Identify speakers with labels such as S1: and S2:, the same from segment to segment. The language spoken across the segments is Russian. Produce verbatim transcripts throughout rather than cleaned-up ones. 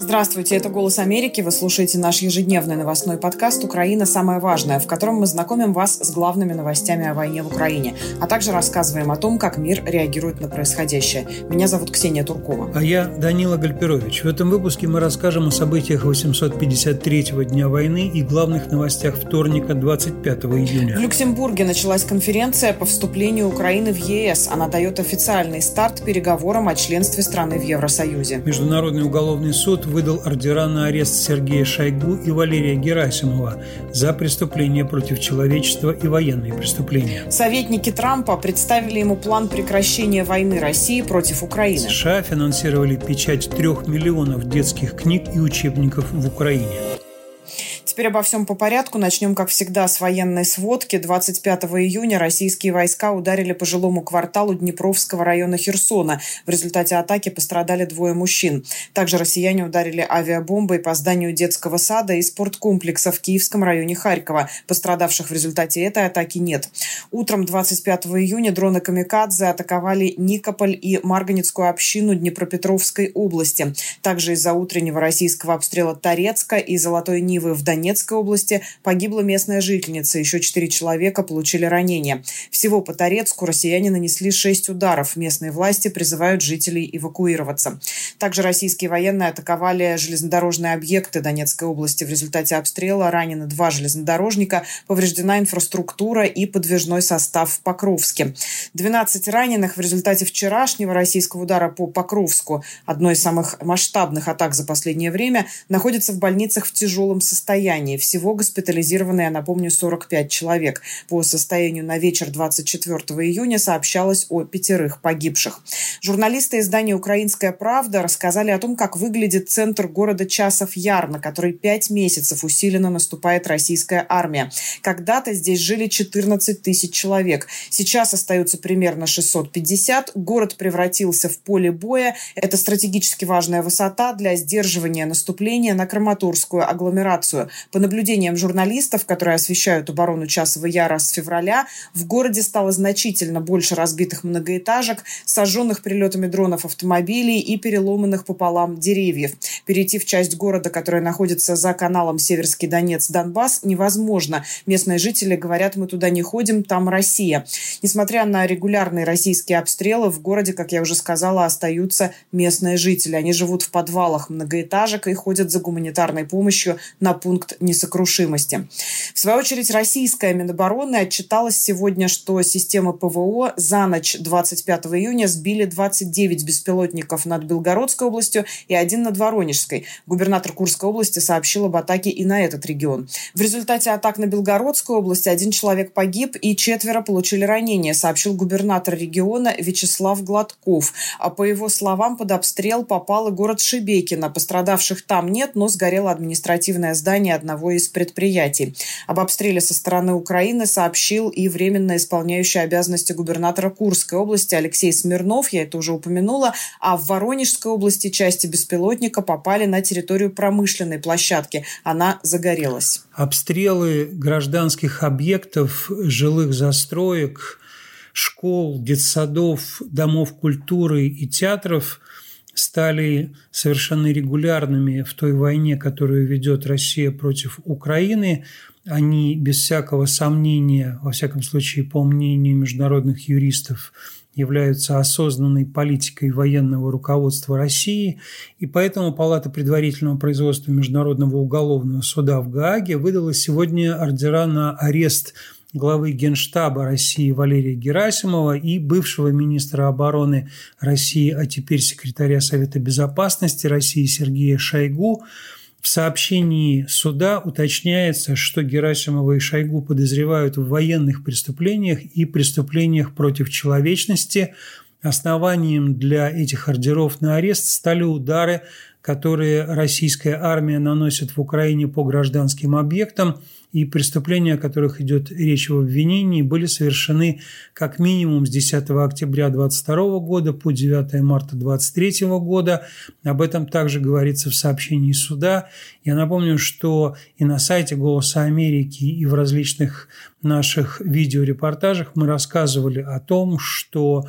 S1: Здравствуйте, это «Голос Америки». Вы слушаете наш ежедневный новостной подкаст «Украина. Самое важное», в котором мы знакомим вас с главными новостями о войне в Украине, а также рассказываем о том, как мир реагирует на происходящее. Меня зовут Ксения Туркова.
S2: А я Данила Гальперович. В этом выпуске мы расскажем о событиях восемьсот пятьдесят третьего дня войны и главных новостях вторника, двадцать пятого июня.
S1: В Люксембурге началась конференция по вступлению Украины в ЕС. Она дает официальный старт переговорам о членстве страны в Евросоюзе.
S2: Международный уголовный суд выдал ордера на арест Сергея Шойгу и Валерия Герасимова за преступления против человечества и военные преступления.
S1: Советники Трампа представили ему план прекращения войны России против Украины.
S2: США финансировали печать трех миллионов детских книг и учебников в Украине.
S1: Теперь обо всем по порядку. Начнем, как всегда, с военной сводки. двадцать пятого июня российские войска ударили по жилому кварталу Днепровского района Херсона. В результате атаки пострадали двое мужчин. Также россияне ударили авиабомбой по зданию детского сада и спорткомплекса в Киевском районе Харькова. Пострадавших в результате этой атаки нет. Утром двадцать пятого июня дроны «Камикадзе» атаковали Никополь и Марганецкую общину Днепропетровской области. Также из-за утреннего российского обстрела Торецка и Золотой Нивы в Донецкой Донецкой области погибла местная жительница. Еще четыре человека получили ранения. Всего по Торецку россияне нанесли шесть ударов. Местные власти призывают жителей эвакуироваться. Также российские военные атаковали железнодорожные объекты Донецкой области. В результате обстрела ранены два железнодорожника, повреждена инфраструктура и подвижной состав в Покровске. двенадцать раненых в результате вчерашнего российского удара по Покровску, одной из самых масштабных атак за последнее время, находятся в больницах в тяжелом состоянии. Всего госпитализированы, я напомню, сорок пять человек. По состоянию на вечер двадцать четвертого июня сообщалось о пятерых погибших. Журналисты издания «Украинская правда» рассказали о том, как выглядит центр города Часов-Яр, на который пять месяцев усиленно наступает российская армия. Когда-то здесь жили четырнадцать тысяч человек. Сейчас остаются примерно шестьсот пятьдесят. Город превратился в поле боя. Это стратегически важная высота для сдерживания наступления на Краматорскую агломерацию. По наблюдениям журналистов, которые освещают оборону Часового Яра с февраля, в городе стало значительно больше разбитых многоэтажек, сожженных прилетами дронов автомобилей и переломанных пополам деревьев. Перейти в часть города, которая находится за каналом Северский Донец-Донбасс, невозможно. Местные жители говорят: мы туда не ходим, там Россия. Несмотря на регулярные российские обстрелы, в городе, как я уже сказала, остаются местные жители. Они живут в подвалах многоэтажек и ходят за гуманитарной помощью на пункт несокрушимости. В свою очередь, российская Минобороны отчиталась сегодня, что системы ПВО за ночь двадцать пятого июня сбили двадцать девять беспилотников над Белгородской областью и один над Воронежской. Губернатор Курской области сообщил об атаке и на этот регион. В результате атак на Белгородскую область один человек погиб и четверо получили ранения, сообщил губернатор региона Вячеслав Гладков. А по его словам, под обстрел попал и город Шебекино. Пострадавших там нет, но сгорело административное здание одного из предприятий. Об обстреле со стороны Украины сообщил и временно исполняющий обязанности губернатора Курской области Алексей Смирнов, я это уже упомянула, а в Воронежской области части беспилотника попали на территорию промышленной площадки. Она загорелась.
S2: Обстрелы гражданских объектов, жилых застроек, школ, детсадов, домов культуры и театров стали совершенно регулярными в той войне, которую ведет Россия против Украины. Они, без всякого сомнения, во всяком случае, по мнению международных юристов, являются осознанной политикой военного руководства России, и поэтому Палата предварительного производства Международного уголовного суда в Гааге выдала сегодня ордера на арест главы Генштаба России Валерия Герасимова и бывшего министра обороны России, а теперь секретаря Совета безопасности России Сергея Шойгу. В сообщении суда уточняется, что Герасимова и Шойгу подозревают в военных преступлениях и преступлениях против человечности. Основанием для этих ордеров на арест стали удары, которые российская армия наносит в Украине по гражданским объектам, и преступления, о которых идет речь в обвинении, были совершены как минимум с десятого октября двадцать второго года по девятого марта двадцать третьего года. Об этом также говорится в сообщении суда. Я напомню, что и на сайте «Голоса Америки», и в различных наших видеорепортажах мы рассказывали о том, что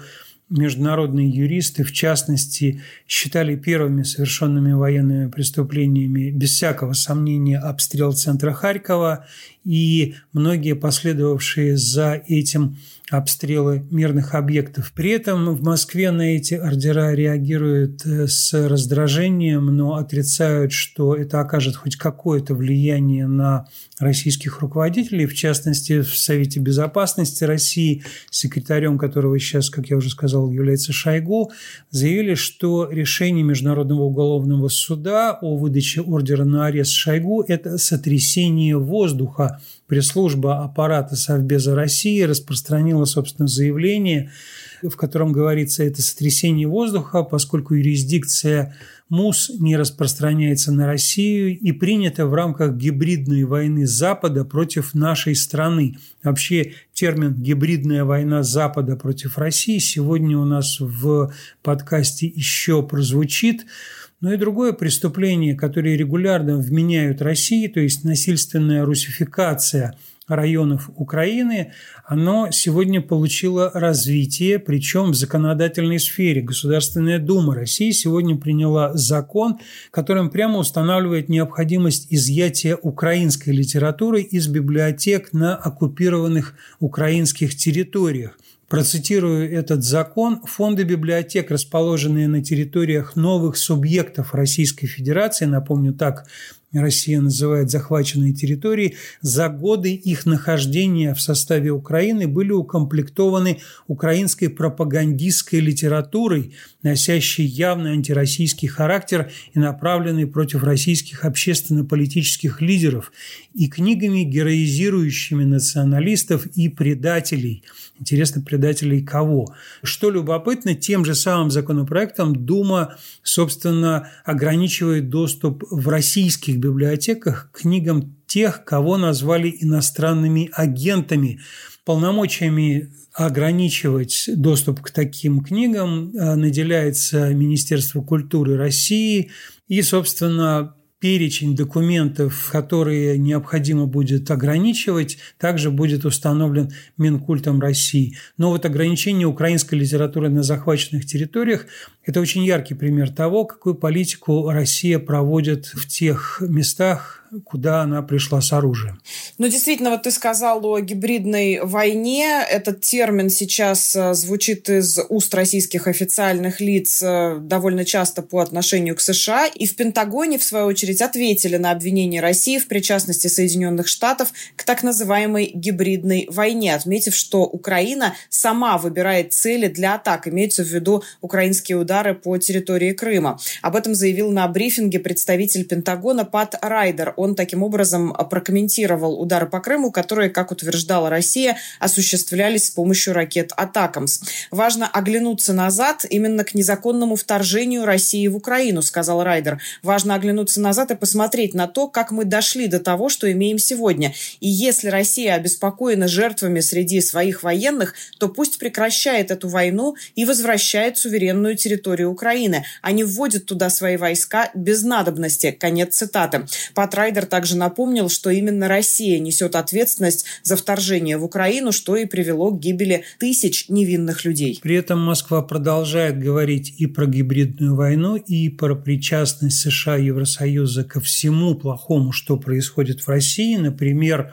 S2: международные юристы, в частности, считали первыми совершенными военными преступлениями, без всякого сомнения, обстрел центра Харькова и многие последовавшие за этим обстрелы мирных объектов. При этом в Москве на эти ордера реагируют с раздражением, но отрицают, что это окажет хоть какое-то влияние на российских руководителей, в частности, в Совете Безопасности России, секретарем которого сейчас, как я уже сказал, является Шойгу, заявили, что решение Международного уголовного суда о выдаче ордера на арест Шойгу – это сотрясение воздуха. Пресс-служба аппарата Совбеза России распространила, собственно, заявление, в котором говорится, это сотрясение воздуха, поскольку юрисдикция МУС не распространяется на Россию и принята в рамках гибридной войны Запада против нашей страны. Вообще термин «гибридная война Запада против России» сегодня у нас в подкасте еще прозвучит. Но и другое преступление, которое регулярно вменяют России, то есть насильственная русификация районов Украины, оно сегодня получило развитие, причем в законодательной сфере. Государственная Дума России сегодня приняла закон, которым прямо устанавливает необходимость изъятия украинской литературы из библиотек на оккупированных украинских территориях. Процитирую этот закон. Фонды библиотек, расположенные на территориях новых субъектов Российской Федерации, напомню, так Россия называет захваченные территории, за годы их нахождения в составе Украины были укомплектованы украинской пропагандистской литературой, носящей явно антироссийский характер и направленной против российских общественно-политических лидеров, и книгами, героизирующими националистов и предателей. Интересно, предателей кого? Что любопытно, тем же самым законопроектом Дума, собственно, ограничивает доступ в российских библиотеках к книгам тех, кого назвали иностранными агентами. Полномочиями ограничивать доступ к таким книгам наделяется Министерство культуры России и, собственно, перечень документов, которые необходимо будет ограничивать, также будет установлен Минкультом России. Но вот ограничение украинской литературы на захваченных территориях – это очень яркий пример того, какую политику Россия проводит в тех местах, куда она пришла с оружием.
S1: Ну, действительно, вот ты сказал о гибридной войне. Этот термин сейчас звучит из уст российских официальных лиц довольно часто по отношению к США. И в Пентагоне, в свою очередь, ответили на обвинение России в причастности Соединенных Штатов к так называемой гибридной войне, отметив, что Украина сама выбирает цели для атак. Имеются в виду украинские удары по территории Крыма. Об этом заявил на брифинге представитель Пентагона Пат Райдер. Он таким образом прокомментировал удары по Крыму, которые, как утверждала Россия, осуществлялись с помощью ракет «Атакамс». «Важно оглянуться назад именно к незаконному вторжению России в Украину», сказал Райдер. «Важно оглянуться назад и посмотреть на то, как мы дошли до того, что имеем сегодня. И если Россия обеспокоена жертвами среди своих военных, то пусть прекращает эту войну и возвращает суверенную территорию Украины, а не вводит туда свои войска без надобности». Конец цитаты. Пат Райдер также напомнил, что именно Россия несет ответственность за вторжение в Украину, что и привело к гибели тысяч невинных людей.
S2: При этом Москва продолжает говорить и про гибридную войну, и про причастность США и Евросоюза ко всему плохому, что происходит в России. Например,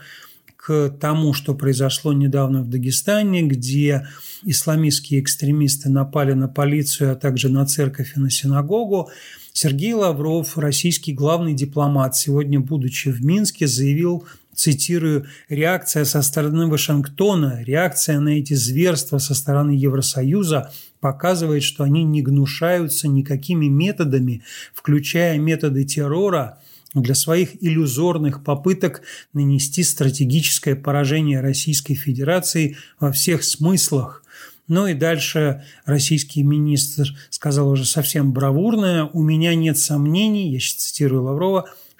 S2: к тому, что произошло недавно в Дагестане, где исламистские экстремисты напали на полицию, а также на церковь и на синагогу. Сергей Лавров, российский главный дипломат, сегодня, будучи в Минске, заявил, цитирую, «реакция со стороны Вашингтона, реакция на эти зверства со стороны Евросоюза показывает, что они не гнушаются никакими методами, включая методы террора, для своих иллюзорных попыток нанести стратегическое поражение Российской Федерации во всех смыслах». Ну и дальше российский министр сказал уже совсем бравурное: «У меня нет сомнений, я сейчас цитирую Лаврова,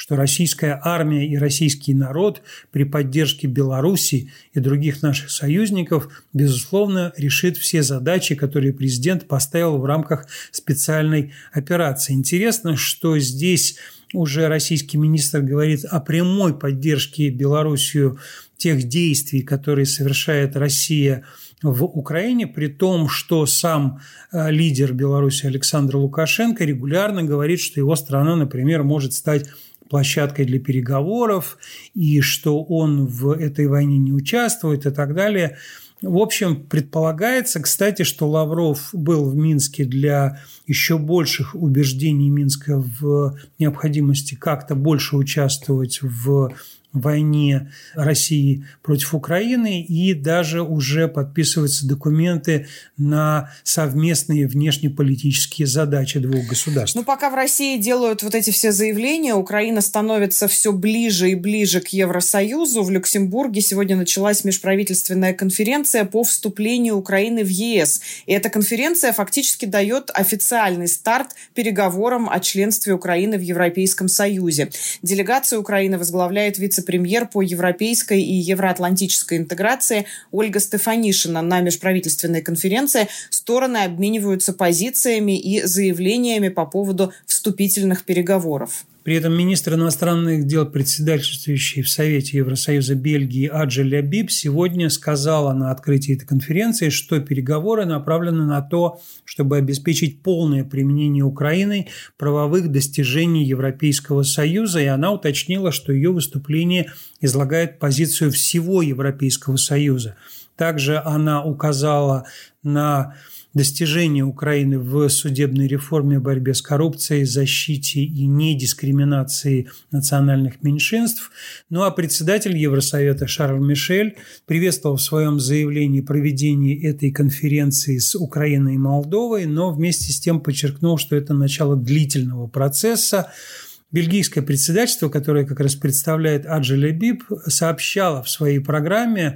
S2: что российская армия и российский народ при поддержке Беларуси и других наших союзников, безусловно, решит все задачи, которые президент поставил в рамках специальной операции. Интересно, что здесь уже российский министр говорит о прямой поддержке Белоруссию тех действий, которые совершает Россия в Украине, при том, что сам лидер Беларуси Александр Лукашенко регулярно говорит, что его страна, например, может стать площадкой для переговоров, и что он в этой войне не участвует и так далее. В общем, предполагается, кстати, что Лавров был в Минске для еще больших убеждений Минска в необходимости как-то больше участвовать в войне России против Украины, и даже уже подписываются документы на совместные внешнеполитические задачи двух государств.
S1: Ну, пока в России делают вот эти все заявления, Украина становится все ближе и ближе к Евросоюзу. В Люксембурге сегодня началась межправительственная конференция по вступлению Украины в ЕС. И эта конференция фактически дает официальный старт переговорам о членстве Украины в Европейском Союзе. Делегацию Украины возглавляет вице премьер по европейской и евроатлантической интеграции Ольга Стефанишина. На межправительственной конференции стороны обмениваются позициями и заявлениями по поводу вступительных переговоров.
S2: При этом министр иностранных дел, председательствующий в Совете Евросоюза Бельгии Аджи Лябиб, сегодня сказала на открытии этой конференции, что переговоры направлены на то, чтобы обеспечить полное применение Украиной правовых достижений Европейского Союза, и она уточнила, что ее выступление излагает позицию всего Европейского Союза. Также она указала на достижения Украины в судебной реформе, борьбе с коррупцией, защите и недискриминации национальных меньшинств. Ну а председатель Евросовета Шарль Мишель приветствовал в своем заявлении проведение этой конференции с Украиной и Молдовой, но вместе с тем подчеркнул, что это начало длительного процесса. Бельгийское председательство, которое как раз представляет Аджи Лябиб, сообщало в своей программе,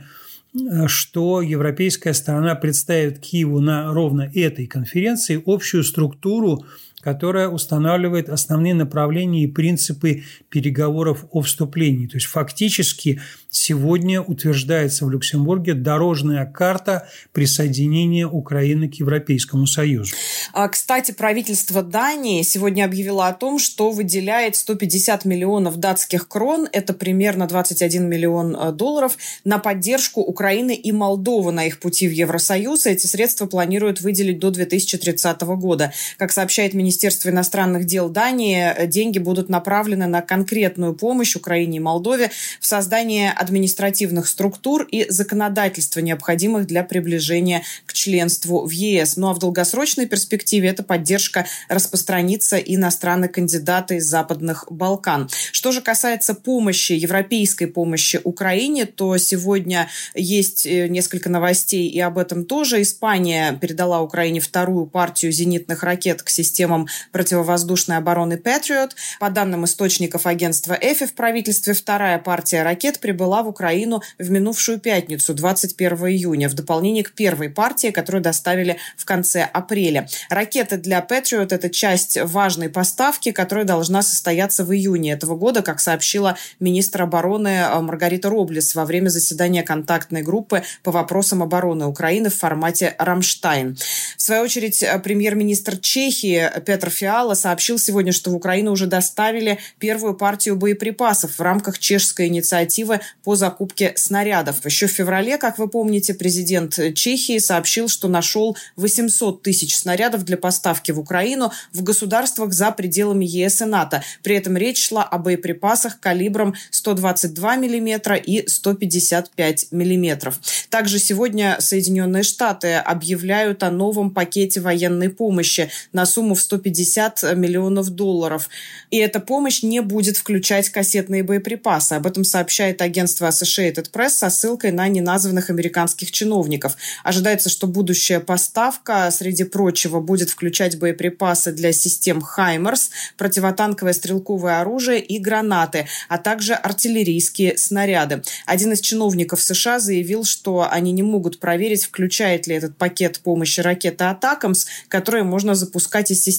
S2: что европейская сторона представит Киеву на ровно этой конференции общую структуру, которая устанавливает основные направления и принципы переговоров о вступлении. То есть фактически сегодня утверждается в Люксембурге дорожная карта присоединения Украины к Европейскому Союзу.
S1: Кстати, правительство Дании сегодня объявило о том, что выделяет сто пятьдесят миллионов датских крон, это примерно двадцать один миллион долларов, на поддержку Украины и Молдовы на их пути в Евросоюз. Эти средства планируют выделить до две тысячи тридцатого года. Как сообщает Министерство иностранных дел Дании, деньги будут направлены на конкретную помощь Украине и Молдове в создании административных структур и законодательства, необходимых для приближения к членству в ЕС. Ну а в долгосрочной перспективе эта поддержка распространится и на страны-кандидаты из Западных Балкан. Что же касается помощи, европейской помощи Украине, то сегодня есть несколько новостей и об этом тоже. Испания передала Украине вторую партию зенитных ракет к системам противовоздушной обороны Patriot. По данным источников агентства ЭФИ в правительстве, вторая партия ракет прибыла в Украину в минувшую пятницу, двадцать первого июня, в дополнение к первой партии, которую доставили в конце апреля. Ракеты для Patriot – это часть важной поставки, которая должна состояться в июне этого года, как сообщила министр обороны Маргарита Роблес во время заседания контактной группы по вопросам обороны Украины в формате «Рамштайн». В свою очередь, премьер-министр Чехии Петр Фиала сообщил сегодня, что в Украину уже доставили первую партию боеприпасов в рамках чешской инициативы по закупке снарядов. Еще в феврале, как вы помните, президент Чехии сообщил, что нашел восемьсот тысяч снарядов для поставки в Украину в государствах за пределами ЕС и НАТО. При этом речь шла о боеприпасах калибром сто двадцать два миллиметра и сто пятьдесят пять миллиметров. Также сегодня Соединенные Штаты объявляют о новом пакете военной помощи на сумму в сто пятьдесят миллионов долларов. И эта помощь не будет включать кассетные боеприпасы. Об этом сообщает агентство Associated Press со ссылкой на неназванных американских чиновников. Ожидается, что будущая поставка, среди прочего, будет включать боеприпасы для систем «Хаймерс», противотанковое стрелковое оружие и гранаты, а также артиллерийские снаряды. Один из чиновников США заявил, что они не могут проверить, включает ли этот пакет помощи ракеты «Атакамс», которые можно запускать из системы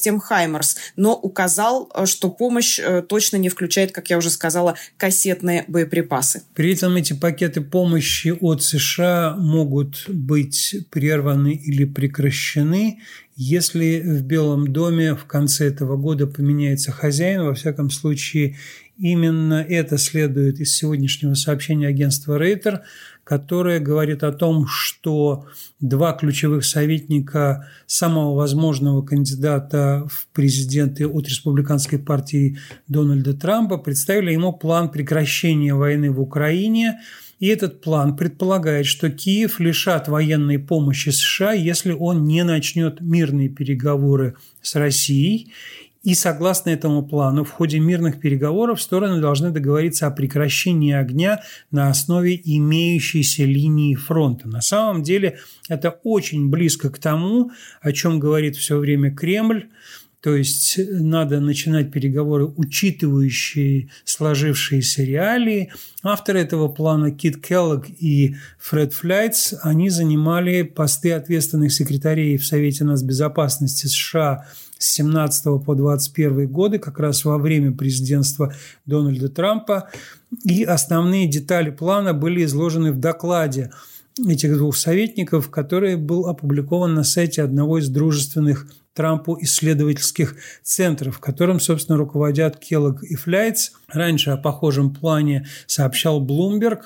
S1: систем «Хаймарс», но указал, что помощь точно не включает, как я уже сказала, кассетные боеприпасы.
S2: При этом эти пакеты помощи от США могут быть прерваны или прекращены, если в Белом доме в конце этого года поменяется хозяин. Во всяком случае, именно это следует из сегодняшнего сообщения агентства Рейтер, которое говорит о том, что два ключевых советника самого возможного кандидата в президенты от республиканской партии Дональда Трампа представили ему план прекращения войны в Украине. И этот план предполагает, что Киев лишат военной помощи США, если он не начнет мирные переговоры с Россией. И согласно этому плану, в ходе мирных переговоров стороны должны договориться о прекращении огня на основе имеющейся линии фронта. На самом деле это очень близко к тому, о чем говорит все время Кремль. То есть надо начинать переговоры, учитывающие сложившиеся реалии. Авторы этого плана Кит Келлог и Фред Фляйтс, они занимали посты ответственных секретарей в Совете нацбезопасности США с семнадцатого по двадцать первый годы, как раз во время президентства Дональда Трампа. И основные детали плана были изложены в докладе этих двух советников, который был опубликован на сайте одного из дружественных Трампу исследовательских центров, которым, собственно, руководят Келлог и Фляйтс. Раньше о похожем плане сообщал Bloomberg,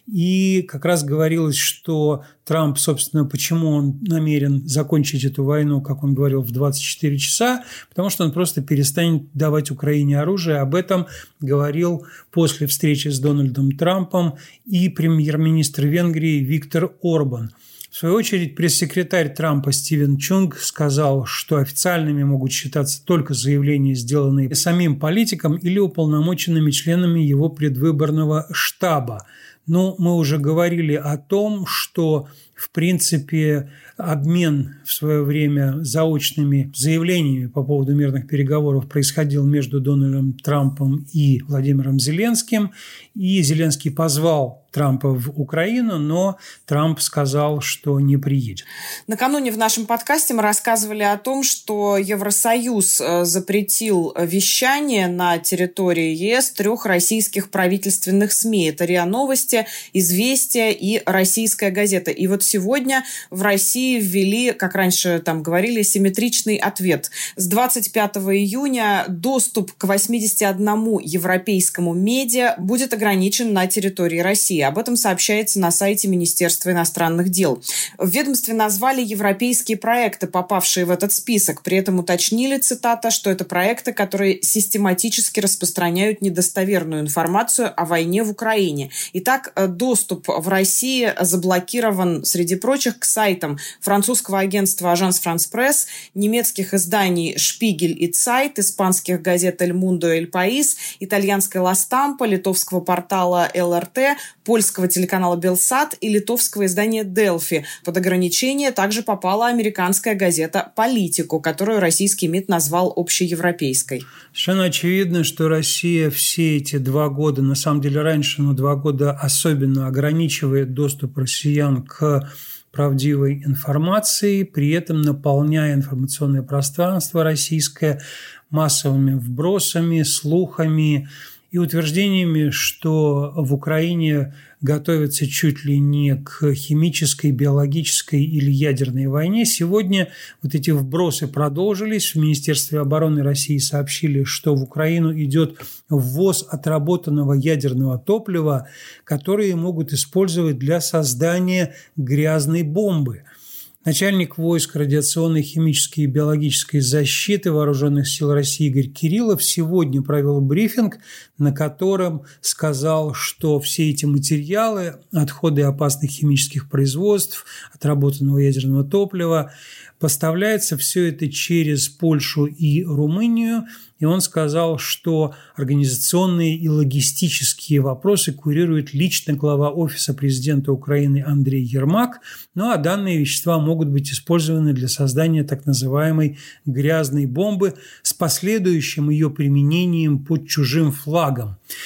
S2: и как раз говорилось, что Трамп, собственно, почему он намерен закончить эту войну, как он говорил, в двадцать четыре часа, потому что он просто перестанет давать Украине оружие. Об этом говорил после встречи с Дональдом Трампом и премьер-министр Венгрии Виктор Орбан. В свою очередь, пресс-секретарь Трампа Стивен Чунг сказал, что официальными могут считаться только заявления, сделанные самим политиком или уполномоченными членами его предвыборного штаба. Но мы уже говорили о том, что, в принципе, обмен в свое время заочными заявлениями по поводу мирных переговоров происходил между Дональдом Трампом и Владимиром Зеленским. И Зеленский позвал Трампа в Украину, но Трамп сказал, что не приедет.
S1: Накануне в нашем подкасте мы рассказывали о том, что Евросоюз запретил вещание на территории ЕС трех российских правительственных СМИ. Это РИА Новости, Известия и Российская газета. И вот сегодня в России ввели, как раньше там говорили, симметричный ответ. С двадцать пятого июня доступ к восьмидесяти одному европейскому медиа будет ограничен на территории России. Об этом сообщается на сайте Министерства иностранных дел. В ведомстве назвали европейские проекты, попавшие в этот список. При этом уточнили, цитата, что это проекты, которые систематически распространяют недостоверную информацию о войне в Украине. Итак, доступ в России заблокирован, среди прочих, к сайтам французского агентства Agence France-Presse, немецких изданий «Шпигель» и «Цайт», испанских газет «Эль Мундо» и «Эль Паис», итальянской «Ла Стампа», литовского портала «Эл Эр Тэ», польского телеканала «Белсат» и литовского издания «Делфи». Под ограничение также попала американская газета «Политику», которую российский МИД назвал общеевропейской.
S2: Совершенно очевидно, что Россия все эти два года, на самом деле раньше, но два года особенно ограничивает доступ россиян к правдивой информации, при этом наполняя информационное пространство российское массовыми вбросами, слухами и утверждениями, что в Украине готовится чуть ли не к химической, биологической или ядерной войне. Сегодня вот эти вбросы продолжились. В Министерстве обороны России сообщили, что в Украину идет ввоз отработанного ядерного топлива, которые могут использовать для создания грязной бомбы. Начальник войск радиационной, химической и биологической защиты Вооруженных сил России Игорь Кириллов сегодня провел брифинг, на котором сказал, что все эти материалы, отходы опасных химических производств, отработанного ядерного топлива, поставляется все это через Польшу и Румынию. И он сказал, что организационные и логистические вопросы курирует лично глава Офиса президента Украины Андрей Ермак. Ну а данные вещества могут быть использованы для создания так называемой грязной бомбы с последующим ее применением под чужим флагом.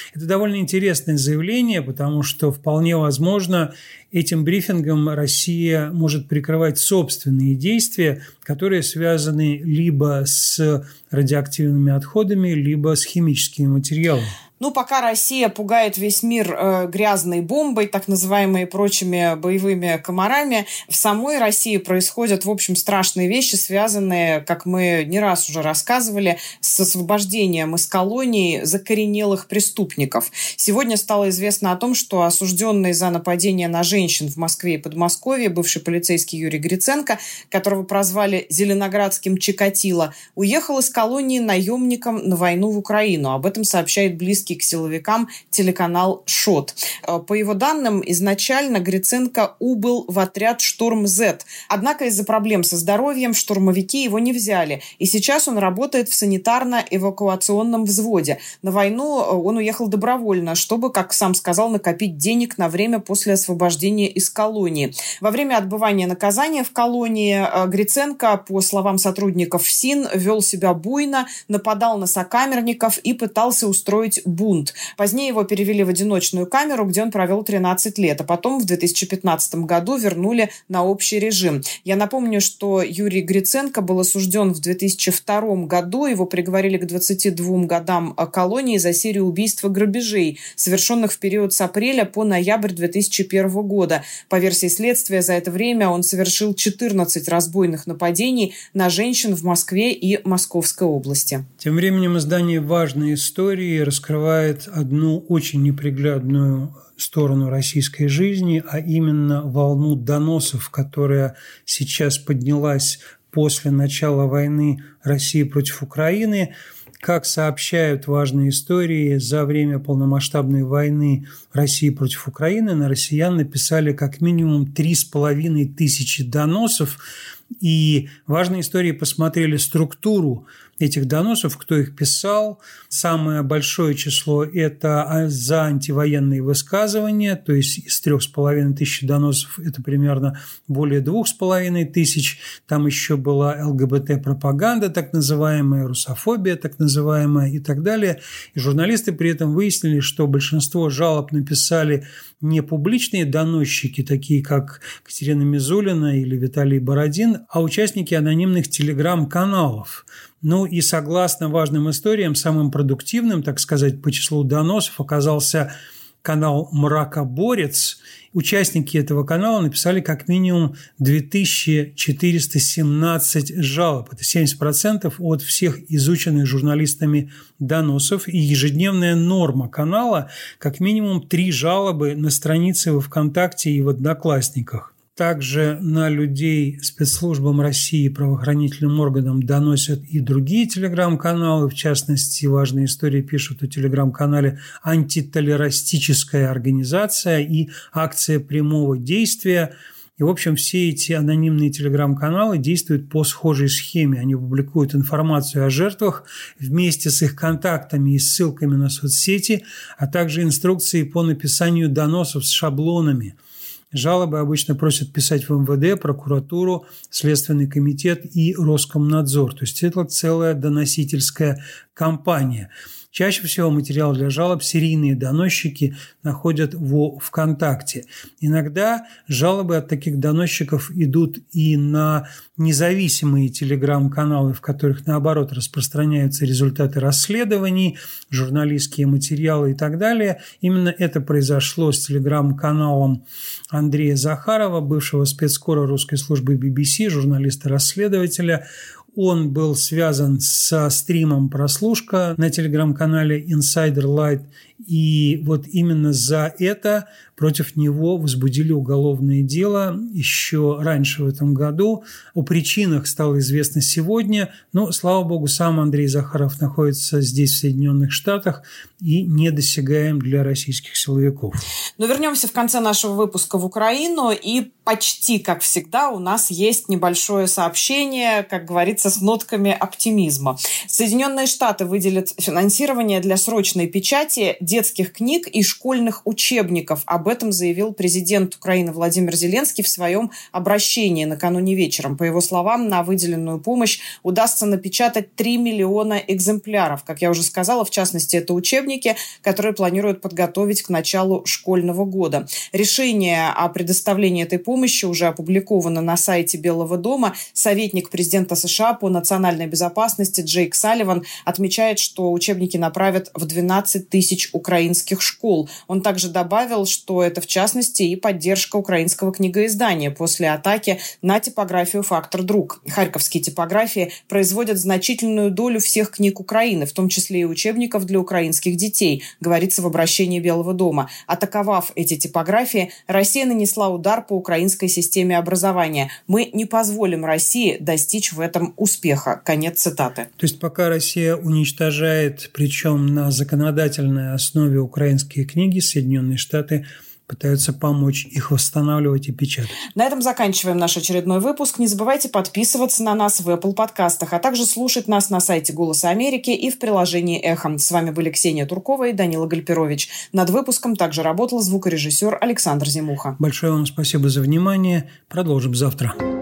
S2: Это довольно интересное заявление, потому что вполне возможно, этим брифингом Россия может прикрывать собственные действия, которые связаны либо с радиоактивными отходами, либо с химическими материалами.
S1: Ну, пока Россия пугает весь мир э, грязной бомбой, так называемой прочими боевыми комарами, в самой России происходят, в общем, страшные вещи, связанные, как мы не раз уже рассказывали, с освобождением из колоний закоренелых преступников. Сегодня стало известно о том, что осужденный за нападение на женщин в Москве и Подмосковье бывший полицейский Юрий Гриценко, которого прозвали Зеленоградским Чикатило, уехал из колонии наемником на войну в Украину. Об этом сообщает близкий к силовикам телеканал «Шот». По его данным, изначально Гриценко убыл в отряд «Шторм-З». Однако из-за проблем со здоровьем штурмовики его не взяли. И сейчас он работает в санитарно-эвакуационном взводе. На войну он уехал добровольно, чтобы, как сам сказал, накопить денег на время после освобождения из колонии. Во время отбывания наказания в колонии Гриценко, по словам сотрудников ФСИН, вел себя буйно, нападал на сокамерников и пытался устроить бунт. Позднее его перевели в одиночную камеру, где он провел тринадцать лет, а потом в две тысячи пятнадцатом году вернули на общий режим. Я напомню, что Юрий Гриценко был осужден в две тысячи втором году. Его приговорили к двадцати двум годам колонии за серию убийств и грабежей, совершенных в период с апреля по ноябрь две тысячи первого года. По версии следствия, за это время он совершил четырнадцать разбойных нападений на женщин в Москве и Московской области.
S2: Тем временем издание «Важные истории» раскрывает одну очень неприглядную сторону российской жизни, а именно волну доносов, которая сейчас поднялась после начала войны России против Украины. Как сообщают «Важные истории», за время полномасштабной войны России против Украины на россиян написали как минимум три с половиной тысячи доносов. И «Важные истории» посмотрели структуру этих доносов, кто их писал. Самое большое число – это за антивоенные высказывания, то есть из трех с половиной тысяч доносов это примерно более двух с половиной тысяч. Там еще была ЛГБТ-пропаганда, так называемая, русофобия, так называемая, и так далее. И журналисты при этом выяснили, что большинство жалоб написали не публичные доносчики, такие как Катерина Мизулина или Виталий Бородин, а участники анонимных телеграм-каналов. Ну и согласно «Важным историям», самым продуктивным, так сказать, по числу доносов оказался канал «Мракоборец». Участники этого канала написали как минимум две тысячи четыреста семнадцать жалоб. Это семьдесят процентов от всех изученных журналистами доносов. И ежедневная норма канала как минимум три жалобы на странице во ВКонтакте и в Одноклассниках. Также на людей спецслужбам России и правоохранительным органам доносят и другие телеграм-каналы. В частности, «Важные истории» пишут о телеграм-канале «Антитолерастическая организация» и «Акция прямого действия». И, в общем, все эти анонимные телеграм-каналы действуют по схожей схеме. Они публикуют информацию о жертвах вместе с их контактами и ссылками на соцсети, а также инструкции по написанию доносов с шаблонами. Жалобы обычно просят писать в эм вэ дэ, прокуратуру, Следственный комитет и Роскомнадзор. То есть это целая доносительская кампания. Чаще всего материал для жалоб серийные доносчики находят во ВКонтакте. Иногда жалобы от таких доносчиков идут и на независимые телеграм-каналы, в которых, наоборот, распространяются результаты расследований, журналистские материалы и так далее. Именно это произошло с телеграм-каналом Андрея Захарова, бывшего спецкора русской службы би би си, журналиста-расследователя. Он был связан со стримом «Прослушка» на телеграм-канале Insider Light, и вот именно за это против него возбудили уголовное дело еще раньше в этом году. О причинах стало известно сегодня, но, слава богу, сам Андрей Захаров находится здесь, в Соединенных Штатах, и недосягаем для российских силовиков.
S1: Но вернемся в конце нашего выпуска в Украину, и почти, как всегда, у нас есть небольшое сообщение, как говорится, с нотками оптимизма. Соединенные Штаты выделят финансирование для срочной печати детских книг и школьных учебников. Об этом заявил президент Украины Владимир Зеленский в своем обращении накануне вечером. По его словам, на выделенную помощь удастся напечатать три миллиона экземпляров. Как я уже сказала, в частности, это учебники, которые планируют подготовить к началу школьного года. Решение о предоставлении этой помощи уже опубликовано на сайте Белого дома. Советник президента США по национальной безопасности Джейк Салливан отмечает, что учебники направят в двенадцать тысяч украинских школ. Он также добавил, что это в частности и поддержка украинского книгоиздания после атаки на типографию «Фактор Друг». Харьковские типографии производят значительную долю всех книг Украины, в том числе и учебников для украинских детей, говорится в обращении Белого дома. Атаковав эти типографии, Россия нанесла удар по украинской системе образования. Мы не позволим России достичь в этом успеха. Конец цитаты.
S2: То есть пока Россия уничтожает, причем на законодательной основе, украинские книги, Соединенные Штаты пытаются помочь их восстанавливать и печатать.
S1: На этом заканчиваем наш очередной выпуск. Не забывайте подписываться на нас в Apple подкастах, а также слушать нас на сайте «Голоса Америки» и в приложении «Эхо». С вами были Ксения Туркова и Данила Гальперович. Над выпуском также работал звукорежиссер Александр Зимуха.
S2: Большое вам спасибо за внимание. Продолжим завтра.